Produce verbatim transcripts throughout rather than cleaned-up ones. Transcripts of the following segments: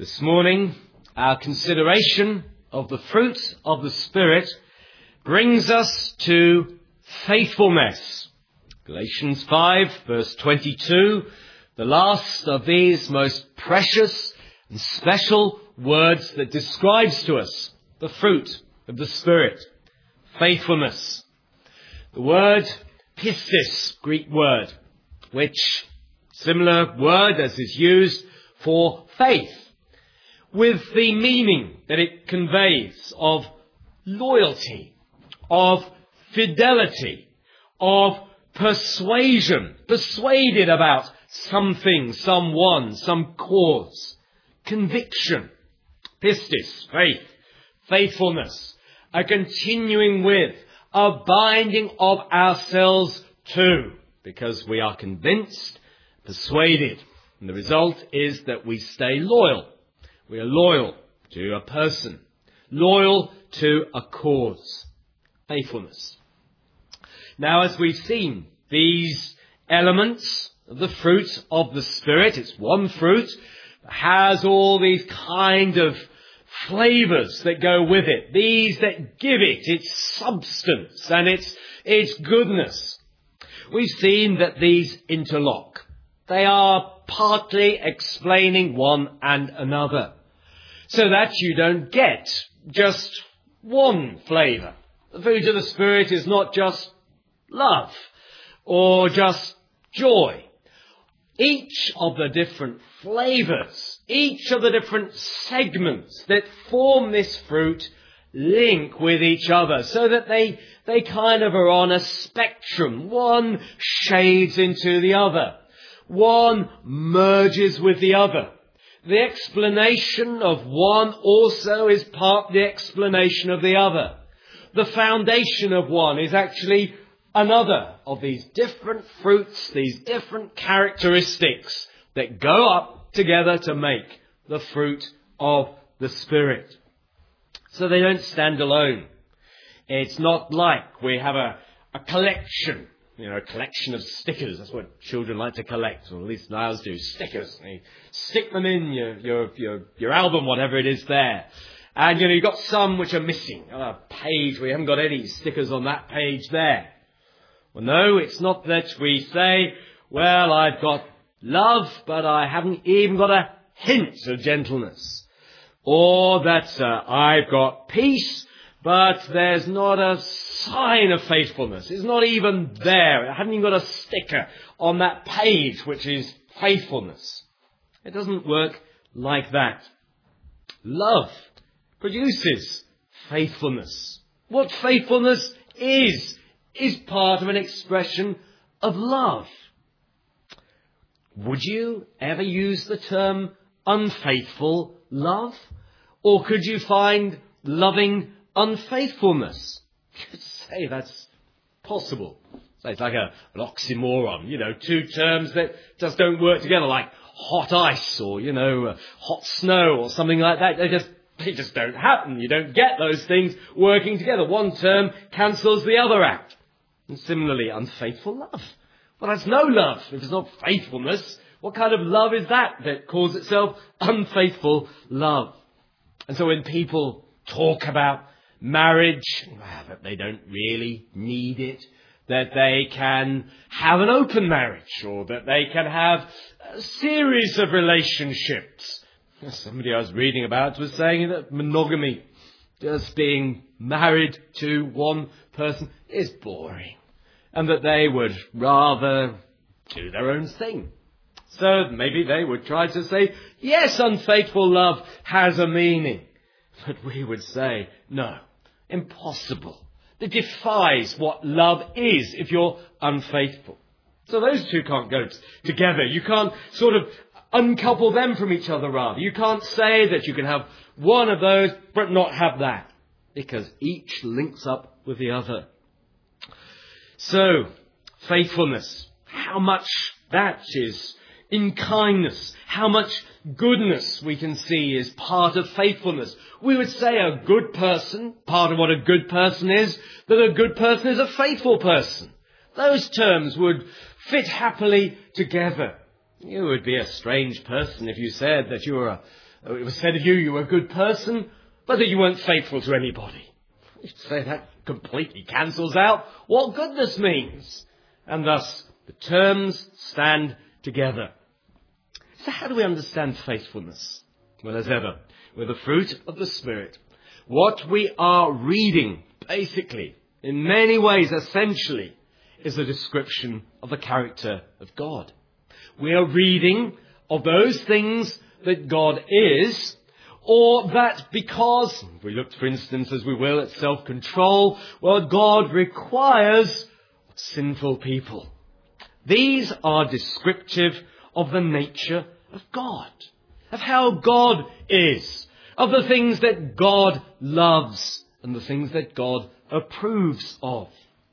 This morning, our consideration of the fruit of the Spirit brings us to faithfulness. Galatians five, verse twenty-two, the last of these most precious and special words that describes to us the fruit of the Spirit, faithfulness. The word pistis, Greek word, which similar word as is used for faith, with the meaning that it conveys of loyalty, of fidelity, of persuasion, persuaded about something, someone, some cause, conviction, pistis, faith, faithfulness, a continuing with, a binding of ourselves to, because we are convinced, persuaded, and the result is that we stay loyal. We are loyal to a person, loyal to a cause, faithfulness. Now, as we've seen, these elements of the fruit of the Spirit, it's one fruit, has all these kind of flavours that go with it, these that give it its substance and its, its goodness. We've seen that these interlock. They are partly explaining one and another, so that you don't get just one flavour. The fruit of the Spirit is not just love or just joy. Each of the different flavours, each of the different segments that form this fruit link with each other so that they, they kind of are on a spectrum. One shades into the other. One merges with the other. The explanation of one also is part the explanation of the other. The foundation of one is actually another of these different fruits, these different characteristics that go up together to make the fruit of the Spirit. So they don't stand alone. It's not like we have a, a collection, you know, a collection of stickers. That's what children like to collect, or at least ours do, stickers. And you stick them in your, your, your, your album, whatever it is there. And, you know, you've got some which are missing. On a page where you haven't got any stickers on that page there. Well, no, it's not that we say, well, I've got love, but I haven't even got a hint of gentleness. Or that uh, I've got peace, but there's not a sign of faithfulness. It's not even there. I haven't even got a sticker on that page, which is faithfulness. It doesn't work like that. Love produces faithfulness. What faithfulness is, is part of an expression of love. Would you ever use the term unfaithful love? Or could you find loving unfaithfulness? You could say that's possible. So it's like a, an oxymoron, you know, two terms that just don't work together, like hot ice or, you know, uh, hot snow or something like that. They just, they just don't happen. You don't get those things working together. One term cancels the other out. And similarly, unfaithful love. Well, that's no love. If it's not faithfulness, what kind of love is that that calls itself unfaithful love? And so when people talk about marriage, well, that they don't really need it, that they can have an open marriage, or that they can have a series of relationships. Somebody I was reading about was saying that monogamy, just being married to one person, is boring, and that they would rather do their own thing. So maybe they would try to say, yes, unfaithful love has a meaning. But we would say, no, impossible. It defies what love is if you're unfaithful. So those two can't go t- together. You can't sort of uncouple them from each other, rather. You can't say that you can have one of those but not have that, because each links up with the other. So, faithfulness, how much that is in kindness, how much goodness we can see is part of faithfulness. We would say a good person, part of what a good person is, that a good person is a faithful person. Those terms would fit happily together. You would be a strange person if you said that you were a, it was said of you, you were a good person, but that you weren't faithful to anybody. You'd say that completely cancels out what goodness means. And thus, the terms stand together. So how do we understand faithfulness? Well, as ever, with the fruit of the Spirit, what we are reading, basically, in many ways, essentially, is a description of the character of God. We are reading of those things that God is, or that because, we looked, for instance, as we will, at self-control, well, God requires of sinful people. These are descriptive of the nature of God, of how God is, of the things that God loves and the things that God approves of.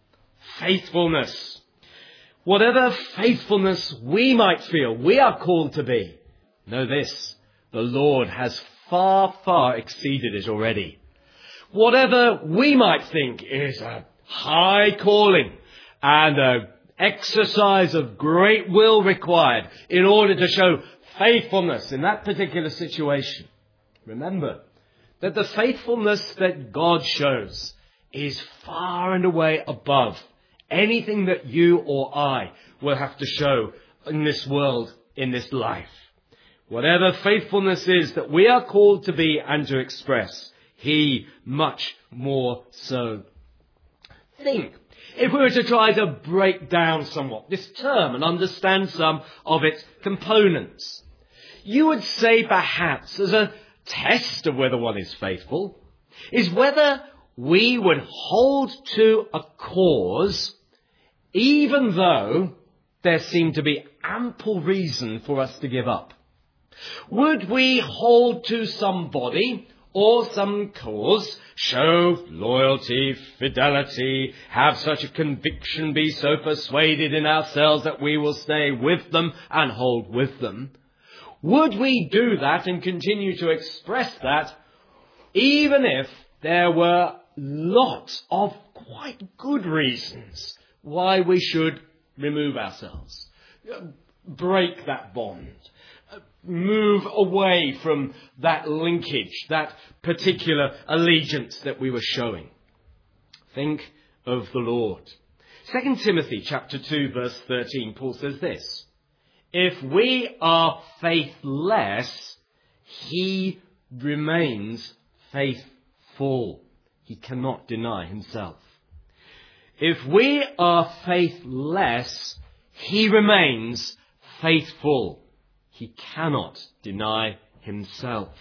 Faithfulness. Whatever faithfulness we might feel we are called to be, know this, the Lord has far, far exceeded it already. Whatever we might think is a high calling and an exercise of great will required in order to show faithfulness in that particular situation, remember that the faithfulness that God shows is far and away above anything that you or I will have to show in this world, in this life. Whatever faithfulness is that we are called to be and to express, He much more so. Think, if we were to try to break down somewhat this term and understand some of its components, you would say perhaps as a test of whether one is faithful is whether we would hold to a cause even though there seemed to be ample reason for us to give up. Would we hold to somebody or some cause, show loyalty, fidelity, have such a conviction, be so persuaded in ourselves that we will stay with them and hold with them? Would we do that and continue to express that even if there were lots of quite good reasons why we should remove ourselves, break that bond, move away from that linkage, that particular allegiance that we were showing? Think of the Lord. Second Timothy chapter two verse thirteen, Paul says this, if we are faithless, He remains faithful. He cannot deny Himself. If we are faithless, He remains faithful. He cannot deny Himself.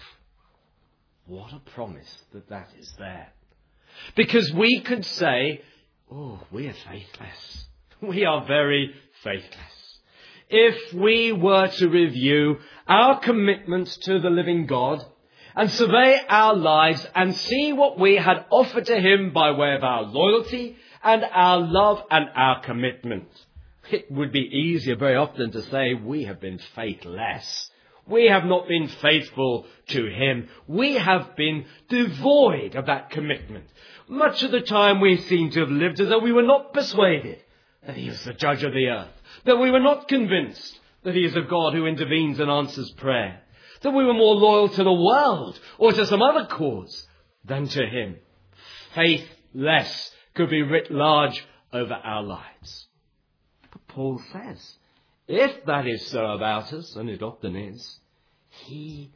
What a promise that that is there. Because we could say, oh, we are faithless. We are very faithless. If we were to review our commitment to the living God and survey our lives and see what we had offered to Him by way of our loyalty and our love and our commitment, it would be easier very often to say we have been faithless. We have not been faithful to Him. We have been devoid of that commitment. Much of the time we seem to have lived as though we were not persuaded that He is the judge of the earth, that we were not convinced that He is a God who intervenes and answers prayer, that we were more loyal to the world or to some other cause than to Him. Faithless could be writ large over our lives. But Paul says, if that is so about us, and it often is, He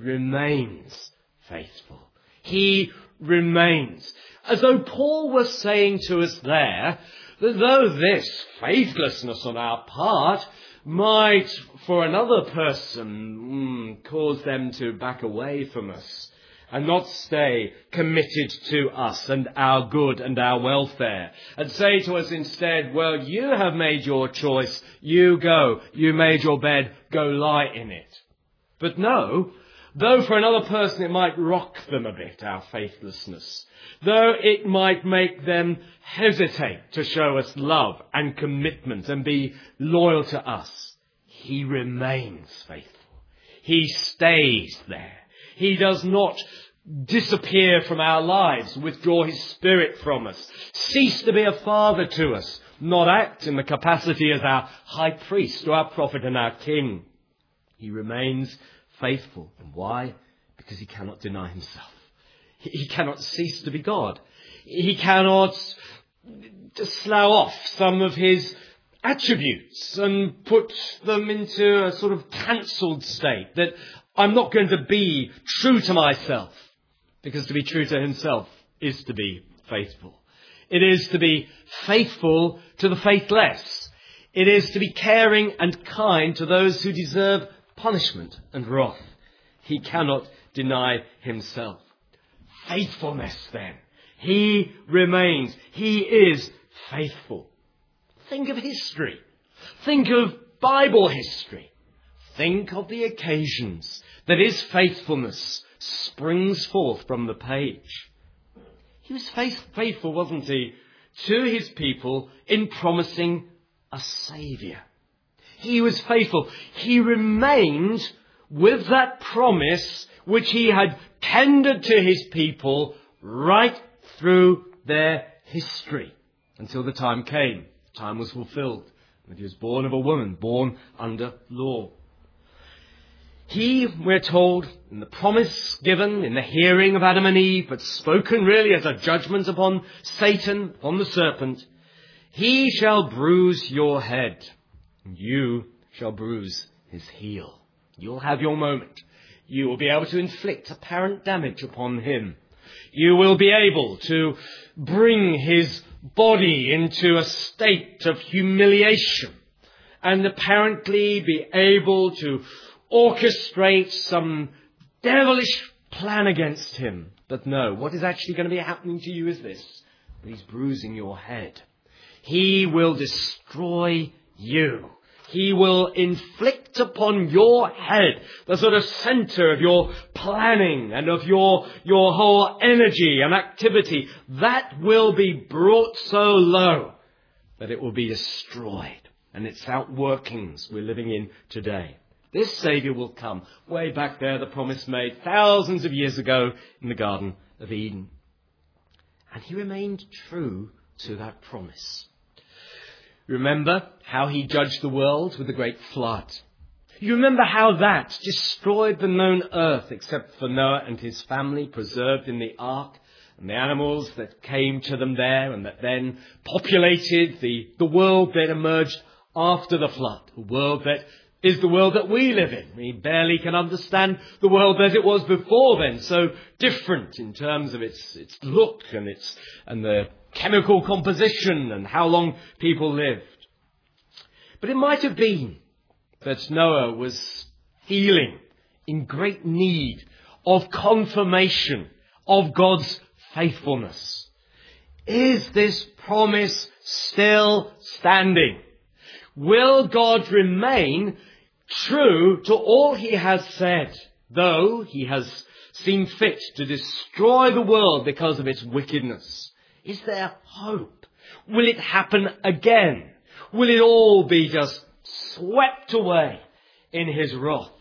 remains faithful. He remains. As though Paul was saying to us there, that though this faithlessness on our part might, for another person, mm, cause them to back away from us and not stay committed to us and our good and our welfare, and say to us instead, well, you have made your choice, you go, you made your bed, go lie in it. But no, though for another person it might rock them a bit, our faithlessness, though it might make them hesitate to show us love and commitment and be loyal to us, He remains faithful. He stays there. He does not disappear from our lives, withdraw His Spirit from us, cease to be a father to us, not act in the capacity as our high priest or our prophet and our king. He remains faithful. And why? Because he cannot deny himself. He cannot cease to be God. He cannot just slough off some of his attributes and put them into a sort of cancelled state, that I'm not going to be true to myself, because to be true to himself is to be faithful. It is to be faithful to the faithless. It is to be caring and kind to those who deserve punishment and wrath. He cannot deny himself. Faithfulness, then. He remains. He is faithful. Think of history. Think of Bible history. Think of the occasions that his faithfulness springs forth from the page. He was faith- faithful, wasn't he, to his people in promising a Saviour. He was faithful. He remained with that promise which he had tendered to his people right through their history until the time came. The time was fulfilled. That he was born of a woman, born under law. He, we're told, in the promise given in the hearing of Adam and Eve, but spoken really as a judgment upon Satan, upon the serpent, he shall bruise your head, and you shall bruise his heel. You'll have your moment. You will be able to inflict apparent damage upon him. You will be able to bring his body into a state of humiliation and apparently be able to orchestrate some devilish plan against him. But no, what is actually going to be happening to you is this. He's bruising your head. He will destroy you. He will inflict upon your head the sort of center of your planning and of your, your whole energy and activity. That will be brought so low that it will be destroyed. And its outworkings we're living in today. This Saviour will come way back there, the promise made thousands of years ago in the Garden of Eden. And he remained true to that promise. Remember how he judged the world with the great flood. You remember how that destroyed the known earth except for Noah and his family preserved in the ark, and the animals that came to them there and that then populated the, the world that emerged after the flood, a world that is the world that we live in. We barely can understand the world as it was before then, so different in terms of its its look and its and the chemical composition and how long people lived. But it might have been that Noah was feeling in great need of confirmation of God's faithfulness. Is this promise still standing? Will God remain true to all he has said, though he has seen fit to destroy the world because of its wickedness? Is there hope? Will it happen again? Will it all be just swept away in his wrath?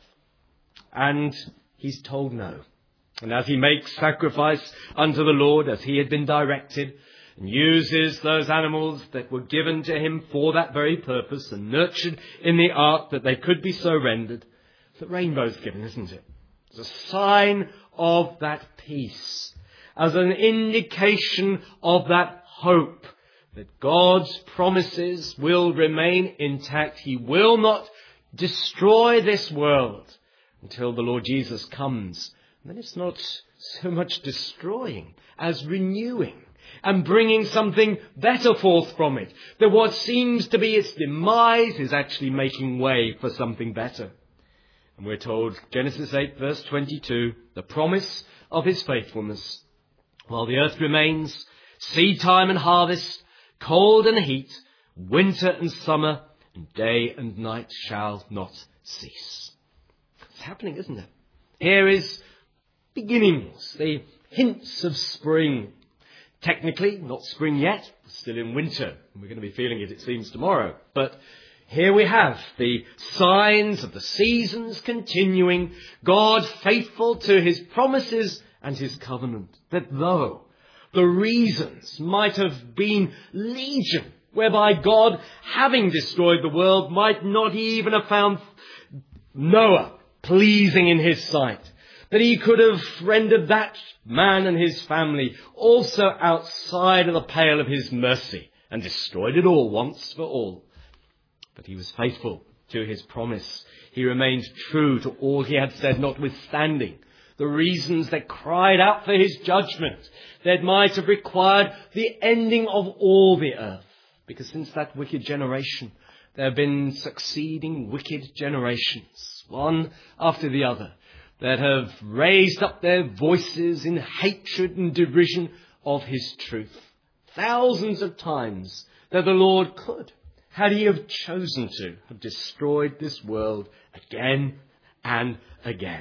And he's told no. And as he makes sacrifice unto the Lord, as he had been directed, and uses those animals that were given to him for that very purpose and nurtured in the ark that they could be so rendered, the rainbow's given, isn't it? It's a sign of that peace, as an indication of that hope that God's promises will remain intact. He will not destroy this world until the Lord Jesus comes. And then it's not so much destroying as renewing and bringing something better forth from it. That what seems to be its demise is actually making way for something better. And we're told, Genesis eight verse twenty-two, the promise of his faithfulness. While the earth remains, seed time and harvest, cold and heat, winter and summer, and day and night shall not cease. It's happening, isn't it? Here is beginnings, the hints of spring. Technically, not spring yet, still in winter. We're going to be feeling it, it seems, tomorrow. But here we have the signs of the seasons continuing, God faithful to his promises and his covenant. That though the reasons might have been legion, whereby God, having destroyed the world, might not even have found Noah pleasing in his sight, that he could have rendered that man and his family also outside of the pale of his mercy and destroyed it all once for all. But he was faithful to his promise. He remained true to all he had said, notwithstanding the reasons that cried out for his judgment, that might have required the ending of all the earth. Because since that wicked generation, there have been succeeding wicked generations, one after the other, that have raised up their voices in hatred and derision of his truth. Thousands of times that the Lord could, had he have chosen to, have destroyed this world again and again.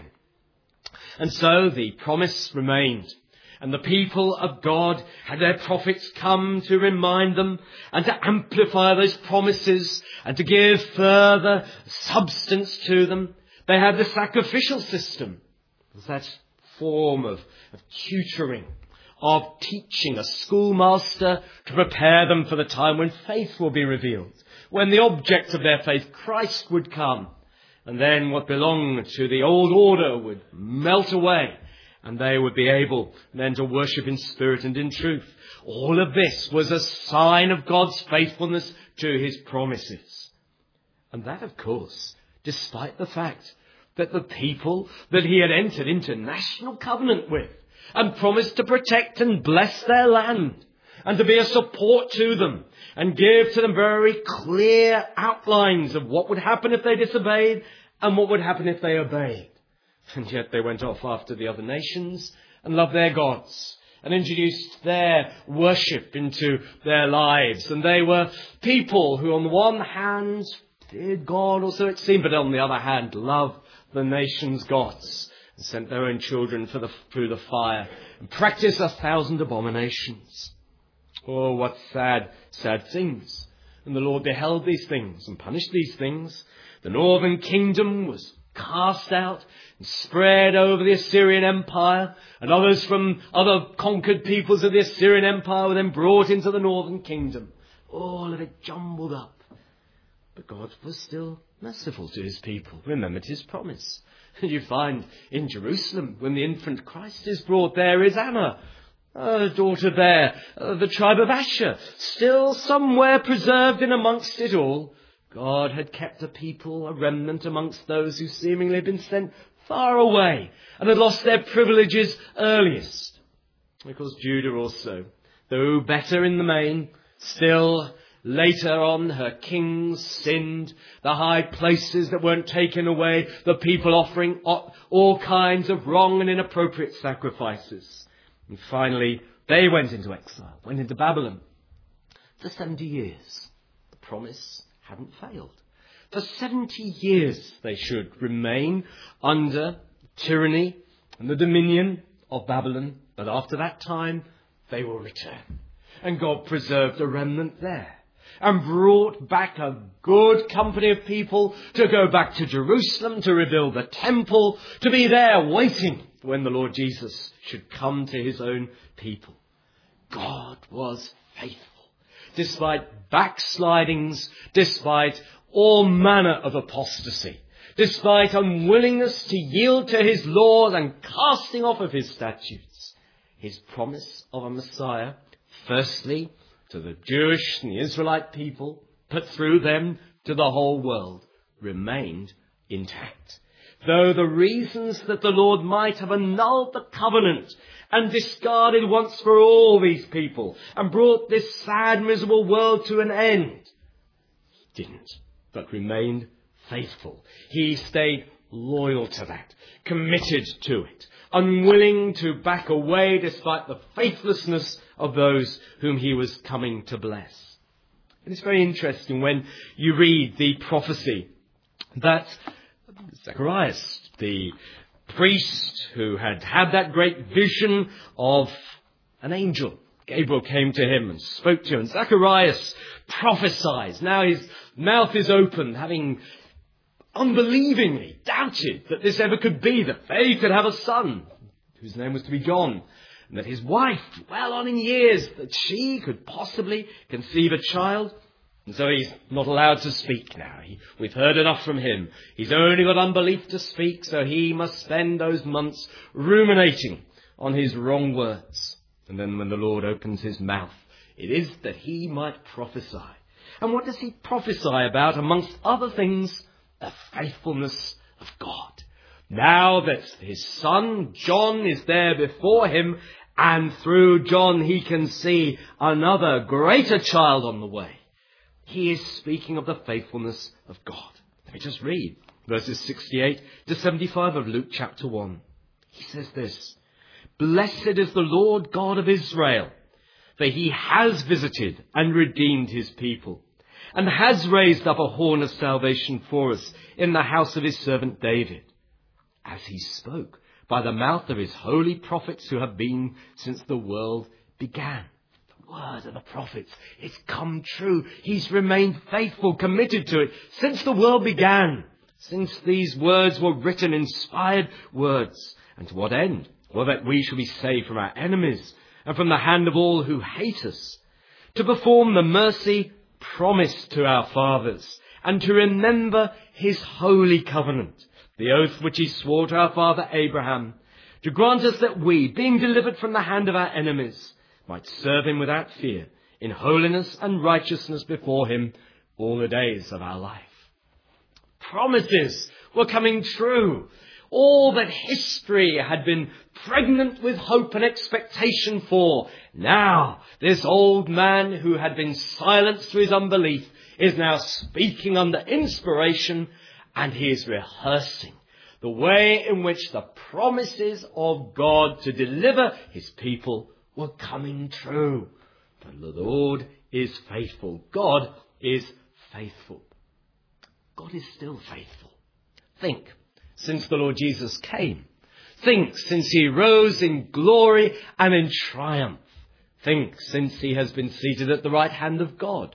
And so the promise remained. And the people of God had their prophets come to remind them and to amplify those promises and to give further substance to them. They had the sacrificial system. It was that form of, of tutoring, of teaching, a schoolmaster to prepare them for the time when faith will be revealed, when the object of their faith, Christ, would come. And then what belonged to the old order would melt away, and they would be able then to worship in spirit and in truth. All of this was a sign of God's faithfulness to his promises. And that, of course, despite the fact that the people that he had entered into national covenant with and promised to protect and bless their land and to be a support to them and give to them very clear outlines of what would happen if they disobeyed and what would happen if they obeyed. And yet they went off after the other nations and loved their gods and introduced their worship into their lives. And they were people who on the one hand feared God, or so it seemed, but on the other hand loved the nation's gods and sent their own children for the, through the fire and practiced a thousand abominations. Oh, what sad, sad things. And the Lord beheld these things and punished these things. The northern kingdom was cast out and spread over the Assyrian Empire, and others from other conquered peoples of the Assyrian Empire were then brought into the northern kingdom. All of it jumbled up. But God was still merciful to his people, remembered his promise. And you find in Jerusalem, when the infant Christ is brought, there is Anna, a daughter there, uh, the tribe of Asher, still somewhere preserved in amongst it all. God had kept a people, a remnant amongst those who seemingly had been sent far away and had lost their privileges earliest. Of course, Judah also, though better in the main, still later on her kings sinned, the high places that weren't taken away, the people offering all kinds of wrong and inappropriate sacrifices. And finally, they went into exile, went into Babylon for seventy years. The promise hadn't failed. For seventy years they should remain under tyranny and the dominion of Babylon. But after that time, they will return. And God preserved a remnant there and brought back a good company of people to go back to Jerusalem, to rebuild the temple, to be there waiting when the Lord Jesus should come to his own people. God was faithful. Despite backslidings, despite all manner of apostasy, despite unwillingness to yield to his laws and casting off of his statutes, his promise of a Messiah, firstly to the Jewish and the Israelite people, but through them to the whole world, remained intact. Though the reasons that the Lord might have annulled the covenant and discarded once for all these people and brought this sad, miserable world to an end, he didn't, but remained faithful. He stayed loyal to that, committed to it, unwilling to back away despite the faithlessness of those whom he was coming to bless. And it's very interesting when you read the prophecy that Zacharias, the priest who had had that great vision of an angel, Gabriel came to him and spoke to him. And Zacharias prophesies. Now his mouth is open, having unbelievingly doubted that this ever could be, that they could have a son whose name was to be John, and that his wife, well on in years, that she could possibly conceive a child. And so he's not allowed to speak now. He, we've heard enough from him. He's only got unbelief to speak, so he must spend those months ruminating on his wrong words. And then when the Lord opens his mouth, it is that he might prophesy. And what does he prophesy about? Amongst other things, the faithfulness of God. Now that his son John is there before him, and through John he can see another greater child on the way, he is speaking of the faithfulness of God. Let me just read verses sixty-eight to seventy-five of Luke chapter one. He says this: "Blessed is the Lord God of Israel, for he has visited and redeemed his people, and has raised up a horn of salvation for us in the house of his servant David, as he spoke by the mouth of his holy prophets who have been since the world began." The word of the prophets, it's come true. He's remained faithful, committed to it since the world began, since these words were written, inspired words. And to what end? Well, that we shall be saved from our enemies and from the hand of all who hate us, to perform the mercy promised to our fathers, and to remember his holy covenant, the oath which he swore to our father Abraham, to grant us that we, being delivered from the hand of our enemies, might serve him without fear, in holiness and righteousness before him all the days of our life. Promises were coming true. All that history had been pregnant with hope and expectation for. Now, this old man who had been silenced through his unbelief is now speaking under inspiration, and he is rehearsing the way in which the promises of God to deliver his people were coming true. The Lord is faithful. God is faithful. God is still faithful. Think, since the Lord Jesus came. Think, since he rose in glory and in triumph. Think, since he has been seated at the right hand of God.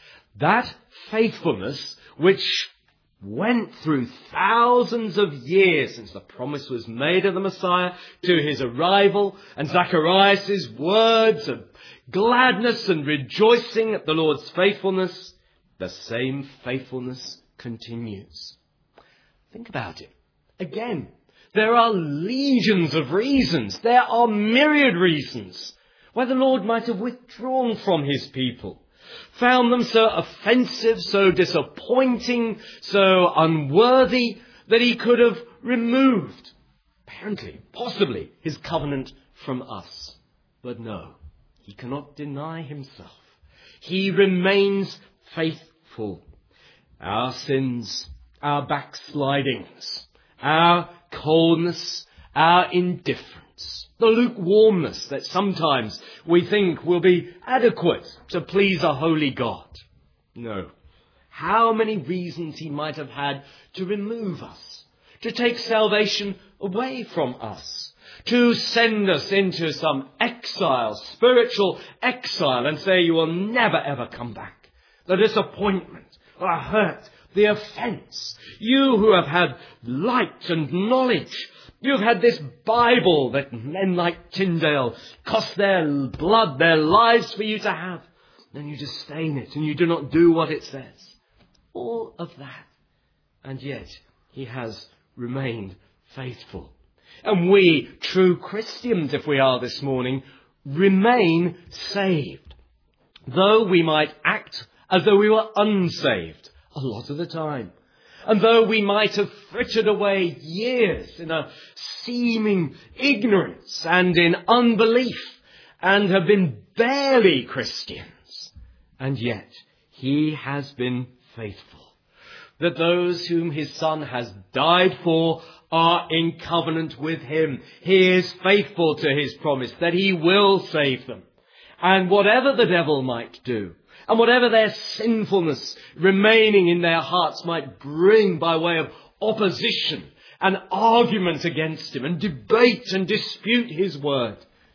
That faithfulness which went through thousands of years since the promise was made of the Messiah to his arrival, and Zacharias' words of gladness and rejoicing at the Lord's faithfulness, the same faithfulness continues. Think about it. Again, there are legions of reasons. There are myriad reasons why the Lord might have withdrawn from his people, found them so offensive, so disappointing, so unworthy, that he could have removed, apparently, possibly, his covenant from us. But no, he cannot deny himself. He remains faithful. Our sins, our backslidings, our coldness, our indifference, the lukewarmness that sometimes we think will be adequate to please a holy God. No. How many reasons he might have had to remove us, to take salvation away from us, to send us into some exile, spiritual exile, and say you will never ever come back. The disappointment, the hurt, the offence. You who have had light and knowledge, you've had this Bible that men like Tyndale cost their blood, their lives for you to have. Then you disdain it and you do not do what it says. All of that. And yet he has remained faithful. And we, true Christians, if we are this morning, remain saved. Though we might act as though we were unsaved a lot of the time. And though we might have frittered away years in a seeming ignorance and in unbelief and have been barely Christians, and yet he has been faithful. That those whom his Son has died for are in covenant with him. He is faithful to his promise that he will save them. And whatever the devil might do, and whatever their sinfulness remaining in their hearts might bring by way of opposition and argument against him and debate and dispute his word,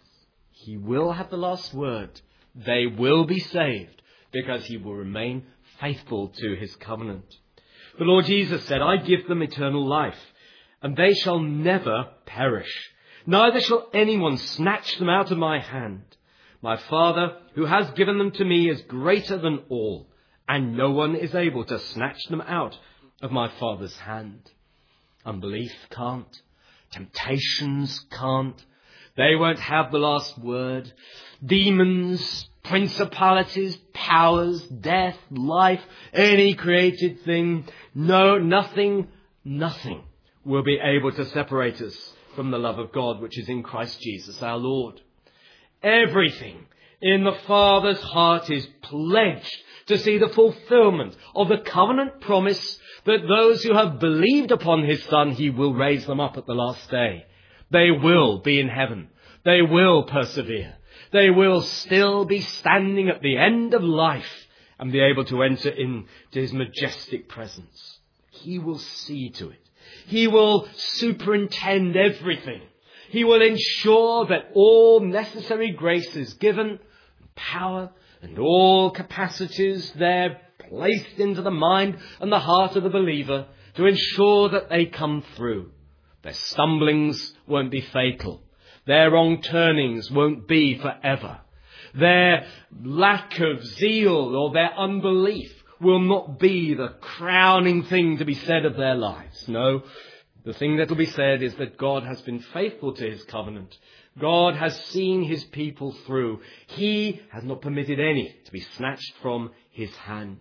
he will have the last word. They will be saved because he will remain faithful to his covenant. The Lord Jesus said, I give them eternal life, and they shall never perish. Neither shall anyone snatch them out of my hand. My Father, who has given them to me, is greater than all, and no one is able to snatch them out of my Father's hand. Unbelief can't. Temptations can't. They won't have the last word. Demons, principalities, powers, death, life, any created thing. No, nothing, nothing will be able to separate us from the love of God which is in Christ Jesus our Lord. Everything in the Father's heart is pledged to see the fulfillment of the covenant promise that those who have believed upon his Son, he will raise them up at the last day. They will be in heaven. They will persevere. They will still be standing at the end of life and be able to enter into his majestic presence. He will see to it. He will superintend everything. He will ensure that all necessary grace is given, power and all capacities there placed into the mind and the heart of the believer to ensure that they come through. Their stumblings won't be fatal. Their wrong turnings won't be forever. Their lack of zeal or their unbelief will not be the crowning thing to be said of their lives. No, the thing that will be said is that God has been faithful to his covenant. God has seen his people through. He has not permitted any to be snatched from his hand.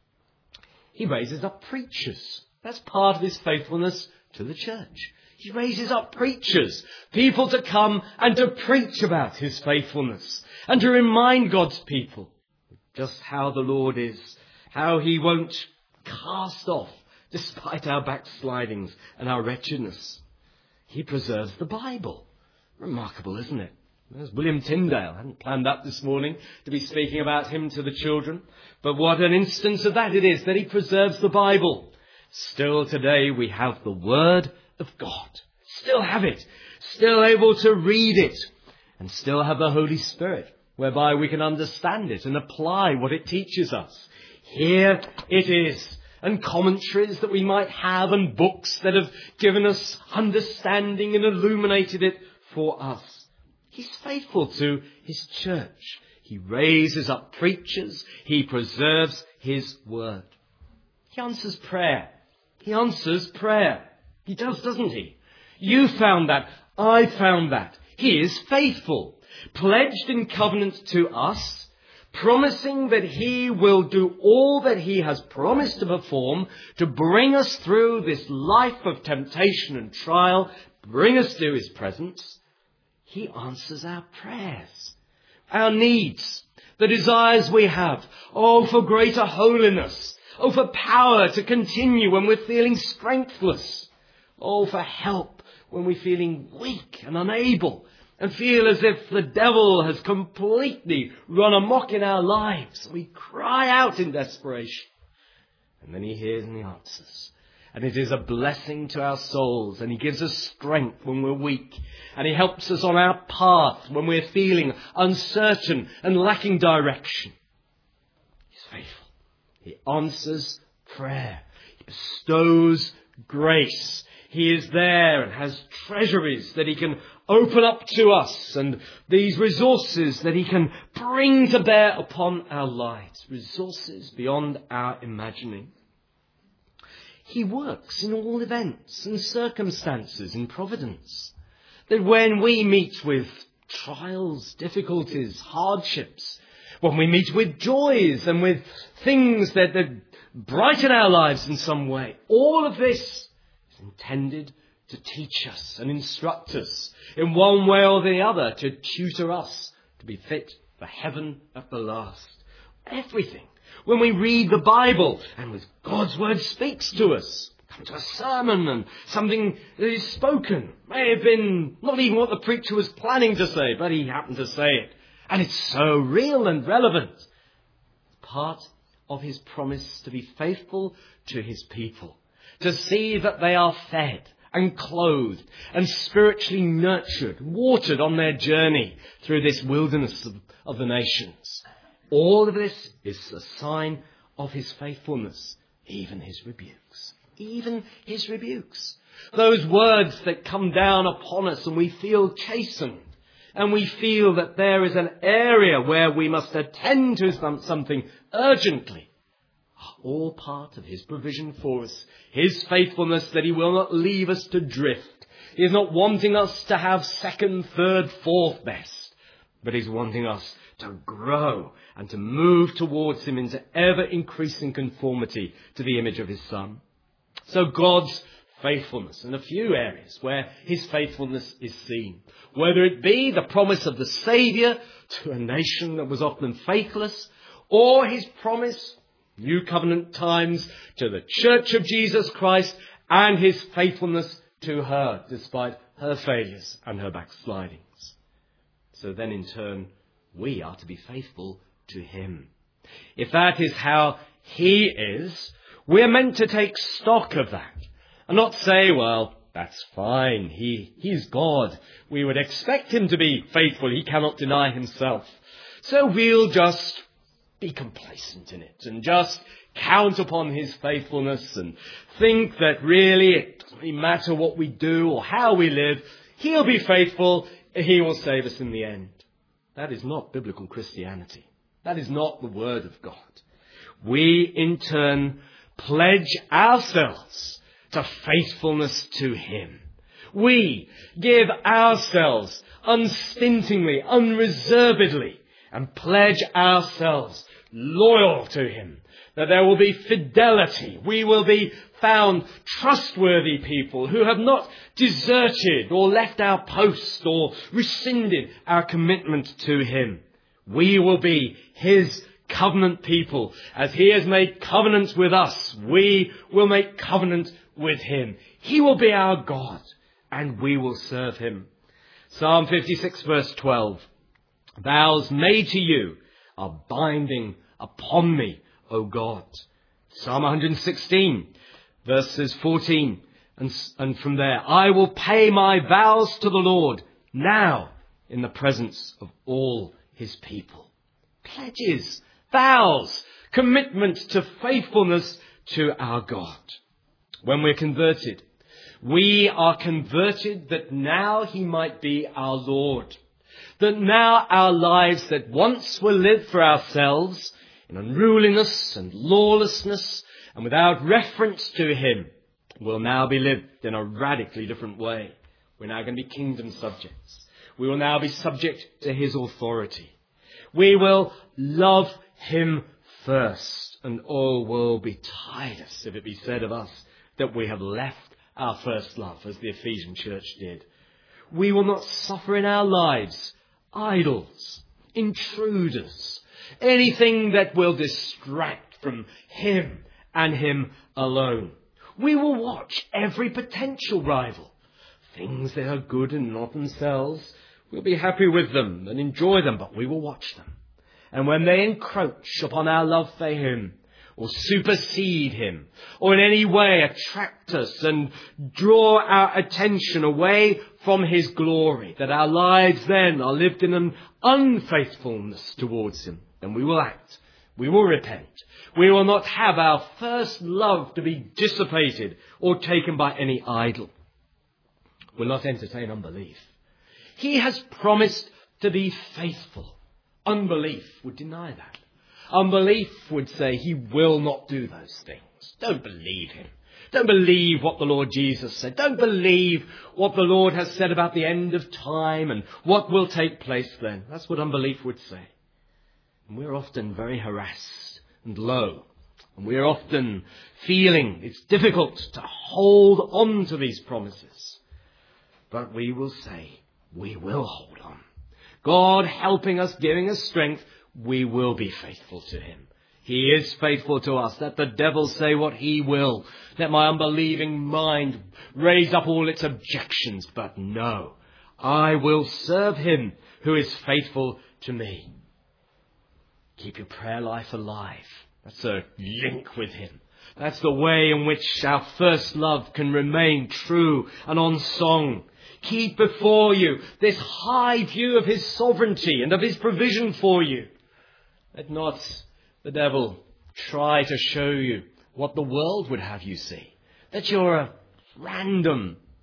He raises up preachers. That's part of his faithfulness to the church. He raises up preachers, people to come and to preach about his faithfulness and to remind God's people just how the Lord is, how he won't cast off despite our backslidings and our wretchedness. He preserves the Bible. Remarkable, isn't it? There's William Tyndale. I hadn't planned that this morning to be speaking about him to the children. But what an instance of that it is, that he preserves the Bible. Still today we have the Word of God. Still have it. Still able to read it. And still have the Holy Spirit, whereby we can understand it and apply what it teaches us. Here it is. And commentaries that we might have and books that have given us understanding and illuminated it for us. He's faithful to his church. He raises up preachers. He preserves his word. He answers prayer. He answers prayer. He does, doesn't he? You found that. I found that. He is faithful, pledged in covenant to us, promising that he will do all that he has promised to perform to bring us through this life of temptation and trial, bring us to his presence. He answers our prayers, our needs, the desires we have. Oh, for greater holiness. Oh, for power to continue when we're feeling strengthless. Oh, for help when we're feeling weak and unable and feel as if the devil has completely run amok in our lives. We cry out in desperation. And then he hears and he answers. And it is a blessing to our souls. And he gives us strength when we're weak. And he helps us on our path when we're feeling uncertain and lacking direction. He's faithful. He answers prayer. He bestows grace. He is there and has treasuries that he can open up to us and these resources that he can bring to bear upon our lives. Resources beyond our imagining. He works in all events and circumstances in providence. That when we meet with trials, difficulties, hardships, when we meet with joys and with things that, that brighten our lives in some way, all of this is intended to teach us and instruct us in one way or the other, to tutor us to be fit for heaven at the last. Everything. When we read the Bible and with God's word speaks to us, come to a sermon and something that is spoken, may have been not even what the preacher was planning to say, but he happened to say it. And it's so real and relevant. It's part of his promise to be faithful to his people, to see that they are fed and clothed and spiritually nurtured, watered on their journey through this wilderness of, of the nations. All of this is a sign of his faithfulness, even his rebukes. Even his rebukes. Those words that come down upon us and we feel chastened and we feel that there is an area where we must attend to something urgently. are all part of his provision for us. His faithfulness that he will not leave us to drift. He is not wanting us to have second, third, fourth best, but he's wanting us to grow and to move towards him into ever-increasing conformity to the image of his Son. So God's faithfulness in a few areas where his faithfulness is seen. Whether it be the promise of the Saviour to a nation that was often faithless, or his promise, New Covenant times, to the Church of Jesus Christ and his faithfulness to her despite her failures and her backslidings. So then in turn, we are to be faithful to him. If that is how he is, we're meant to take stock of that and not say, well, that's fine. He, he's God. We would expect him to be faithful. He cannot deny himself. So we'll just be complacent in it and just count upon his faithfulness and think that really it doesn't really matter what we do or how we live. He'll be faithful. He will save us in the end. That is not biblical Christianity. That is not the word of God. We in turn pledge ourselves to faithfulness to him. We give ourselves unstintingly, unreservedly, and pledge ourselves loyal to him. That there will be fidelity. We will be found trustworthy people who have not deserted or left our post or rescinded our commitment to him. We will be his covenant people. As he has made covenant with us, we will make covenant with him. He will be our God and we will serve him. Psalm fifty-six verse twelve. Vows made to you are binding upon me, O God. Psalm one sixteen verses fourteen and, and from there. I will pay my vows to the Lord now in the presence of all his people. Pledges, vows, commitment to faithfulness to our God. When we're converted, we are converted that now he might be our Lord. That now our lives that once were lived for ourselves in unruliness and lawlessness and without reference to him will now be lived in a radically different way. We're now going to be kingdom subjects. We will now be subject to his authority. We will love him first, and all will betide us if it be said of us that we have left our first love, as the Ephesian church did. We will not suffer in our lives idols, intruders, anything that will distract from him and him alone. We will watch every potential rival. Things that are good and not themselves, we'll be happy with them and enjoy them, but we will watch them. And when they encroach upon our love for him, or supersede him, or in any way attract us and draw our attention away from his glory, that our lives then are lived in an unfaithfulness towards him, then we will act. We will repent. We will not have our first love to be dissipated or taken by any idol. We'll not entertain unbelief. He has promised to be faithful. Unbelief would deny that. Unbelief would say he will not do those things. Don't believe him. Don't believe what the Lord Jesus said. Don't believe what the Lord has said about the end of time and what will take place then. That's what unbelief would say. And we're often very harassed and low. And we're often feeling it's difficult to hold on to these promises. But we will say, we will hold on. God helping us, giving us strength, we will be faithful to him. He is faithful to us. Let the devil say what he will. Let my unbelieving mind raise up all its objections. But no, I will serve him who is faithful to me. Keep your prayer life alive. That's a link with him. That's the way in which our first love can remain true and on song. Keep before you this high view of his sovereignty and of his provision for you. Let not the devil try to show you what the world would have you see. That you're a random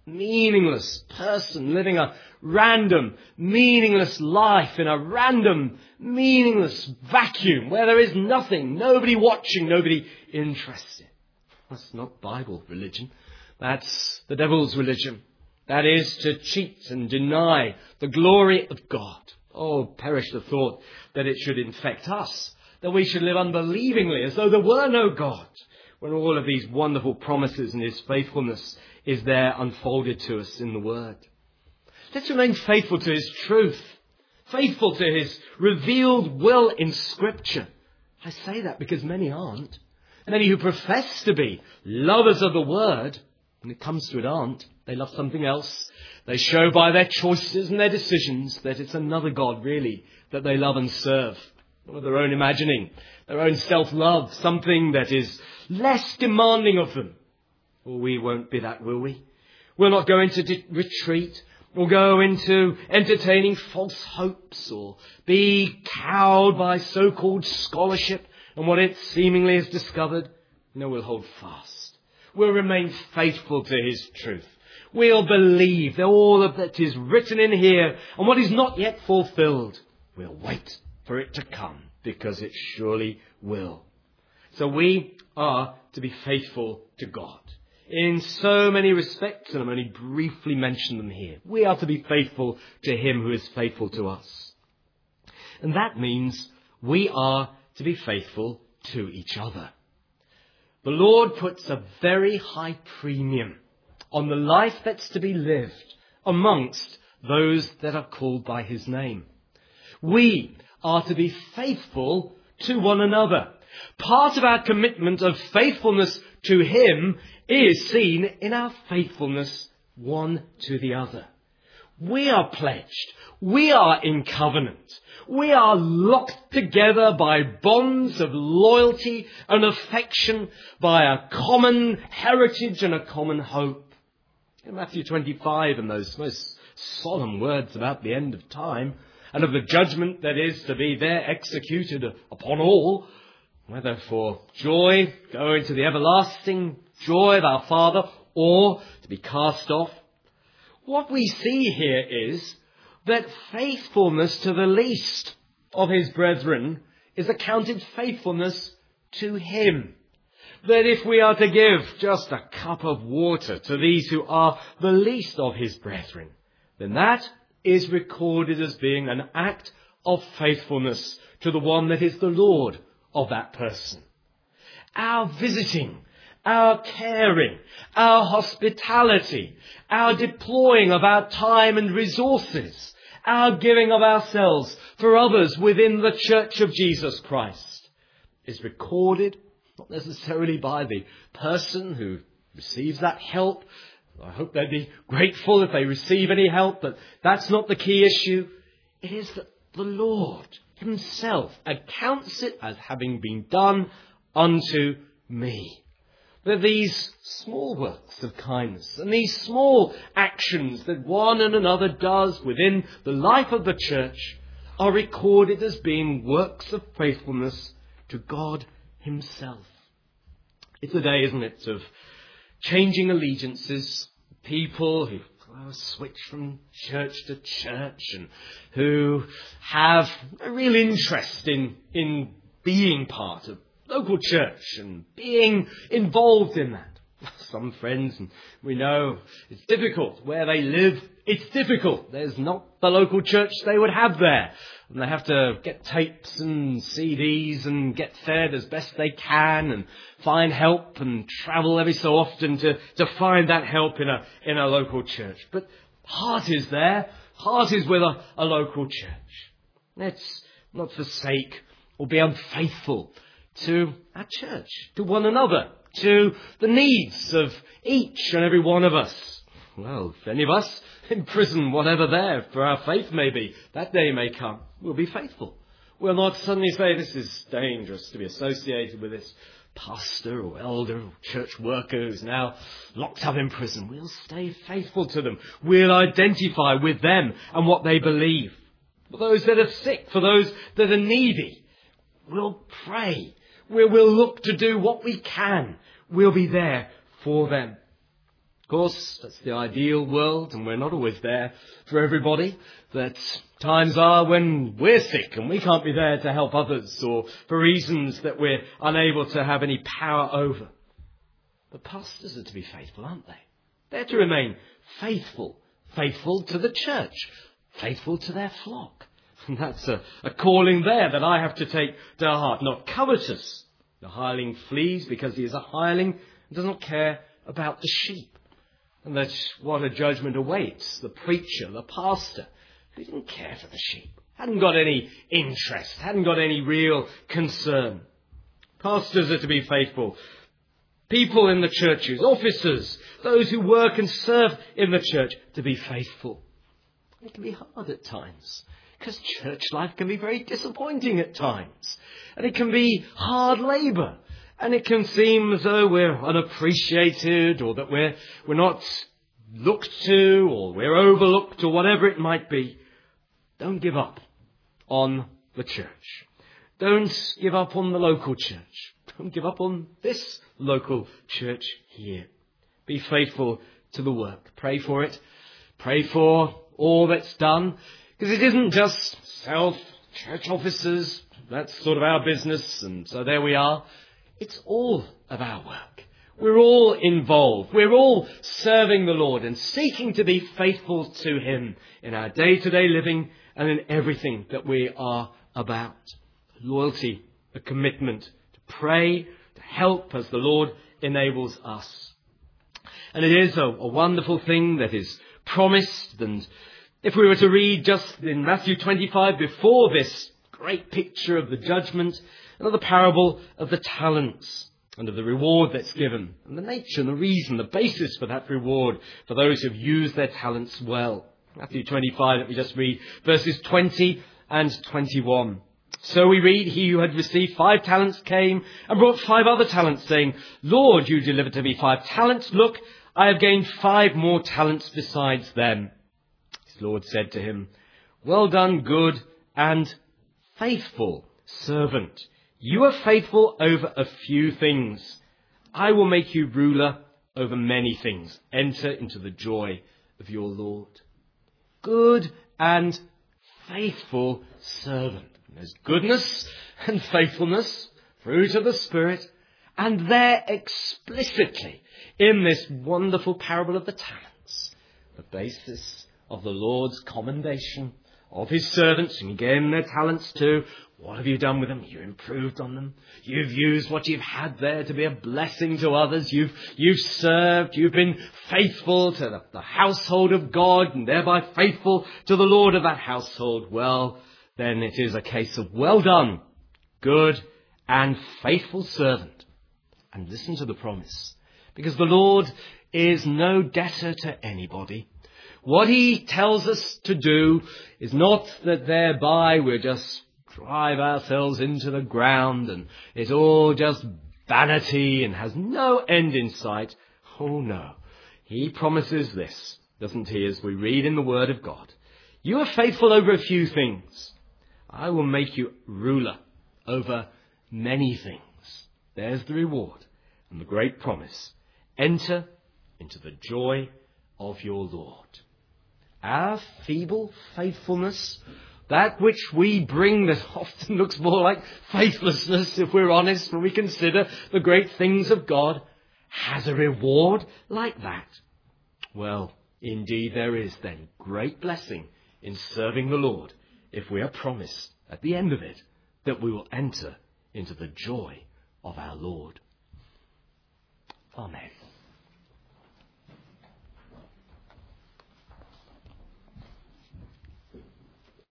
meaningless person living a random, meaningless life in a random, meaningless vacuum where there is nothing, nobody watching, nobody interested. That's not Bible religion. That's the devil's religion. That is to cheat and deny the glory of God. Oh, perish the thought that it should infect us, that we should live unbelievingly as though there were no God, when all of these wonderful promises and his faithfulness is there unfolded to us in the Word. Let's remain faithful to his truth, faithful to his revealed will in Scripture. I say that because many aren't. Many who profess to be lovers of the Word, when it comes to it, aren't. They love something else. They show by their choices and their decisions that it's another God, really, that they love and serve. Or their own imagining, their own self-love, something that is less demanding of them. Well, we won't be that, will we? We'll not go into de- retreat or go into entertaining false hopes or be cowed by so-called scholarship and what it seemingly has discovered. No, we'll hold fast. We'll remain faithful to his truth. We'll believe that all of that is written in here and what is not yet fulfilled. We'll wait for it to come, because it surely will. So we are to be faithful to God in so many respects, and I'm only briefly mention them here. We are to be faithful to him who is faithful to us. And that means we are to be faithful to each other. The Lord puts a very high premium on the life that's to be lived amongst those that are called by his name. We are to be faithful to one another. Part of our commitment of faithfulness to him is seen in our faithfulness one to the other. We are pledged. We are in covenant. We are locked together by bonds of loyalty and affection, by a common heritage and a common hope. In Matthew twenty-five, and those most solemn words about the end of time, and of the judgment that is to be there executed upon all, whether for joy, go into the everlasting joy of our Father, or to be cast off. What we see here is that faithfulness to the least of his brethren is accounted faithfulness to him. That if we are to give just a cup of water to these who are the least of his brethren, then that is recorded as being an act of faithfulness to the one that is the Lord of that person. Our visiting, our caring, our hospitality, our deploying of our time and resources, our giving of ourselves for others within the Church of Jesus Christ is recorded, not necessarily by the person who receives that help. I hope they'd be grateful if they receive any help, but that's not the key issue. It is that the Lord himself accounts it as having been done unto me. That these small works of kindness and these small actions that one and another does within the life of the church are recorded as being works of faithfulness to God himself. It's a day, isn't it, of changing allegiances, people who switch from church to church and who have a real interest in, in being part of local church and being involved in that. Some friends, and we know it's difficult where they live. It's difficult. There's not the local church they would have there. And they have to get tapes and C Ds and get fed as best they can and find help and travel every so often to, to find that help in a, in a local church. But heart is there. Heart is with a, a local church. Let's not forsake or be unfaithful to our church, to one another, to the needs of each and every one of us. Well, if any of us in prison, whatever there for our faith may be, that day may come, we'll be faithful. We'll not suddenly say this is dangerous to be associated with this pastor or elder or church worker who's now locked up in prison. We'll stay faithful to them. We'll identify with them and what they believe. For those that are sick, for those that are needy, we'll pray. We will look to do what we can. We'll be there for them. Of course, that's the ideal world, and we're not always there for everybody. That times are when we're sick and we can't be there to help others, or for reasons that we're unable to have any power over. But pastors are to be faithful, aren't they? They're to remain faithful, faithful to the church, faithful to their flock. And that's a, a calling there that I have to take to heart. Not covetous. The hireling flees because he is a hireling and does not care about the sheep. And that's what a judgment awaits the preacher, the pastor, who didn't care for the sheep, hadn't got any interest, hadn't got any real concern. Pastors are to be faithful. People in the churches, officers, those who work and serve in the church, to be faithful. It can be hard at times, because church life can be very disappointing at times. And it can be hard labour. And it can seem as though we're unappreciated, or that we're, we're not looked to, or we're overlooked, or whatever it might be. Don't give up on the church. Don't give up on the local church. Don't give up on this local church here. Be faithful to the work. Pray for it. Pray for all that's done. Because it isn't just self, church officers. That's sort of our business. And so there we are. It's all of our work. We're all involved. We're all serving the Lord and seeking to be faithful to Him in our day-to-day living and in everything that we are about. Loyalty, a commitment to pray, to help as the Lord enables us. And it is a, a wonderful thing that is promised. And if we were to read just in Matthew twenty-five before this great picture of the judgment, and of the parable of the talents, and of the reward that's given, and the nature and the reason, the basis for that reward for those who have used their talents well. Matthew twenty-five, let me just read verses twenty and twenty-one. So we read, he who had received five talents came and brought five other talents, saying, Lord, you delivered to me five talents. Look, I have gained five more talents besides them. His Lord said to him, well done, good and faithful servant. You are faithful over a few things. I will make you ruler over many things. Enter into the joy of your Lord. Good and faithful servant. There's goodness and faithfulness, fruit of the Spirit, and there explicitly in this wonderful parable of the talents, the basis of the Lord's commendation of His servants, and He gave them their talents too. What have you done with them? You improved on them. You've used what you've had there to be a blessing to others. You've, you've served. You've been faithful to the, the household of God, and thereby faithful to the Lord of that household. Well, then it is a case of well done, good and faithful servant. And listen to the promise, because the Lord is no debtor to anybody. What He tells us to do is not that thereby we're just drive ourselves into the ground and it's all just vanity and has no end in sight. Oh no. He promises this, doesn't He, as we read in the Word of God. You are faithful over a few things. I will make you ruler over many things. There's the reward and the great promise. Enter into the joy of your Lord. Our feeble faithfulness, that which we bring that often looks more like faithlessness, if we're honest, when we consider the great things of God, has a reward like that. Well, indeed there is then great blessing in serving the Lord if we are promised at the end of it that we will enter into the joy of our Lord. Amen.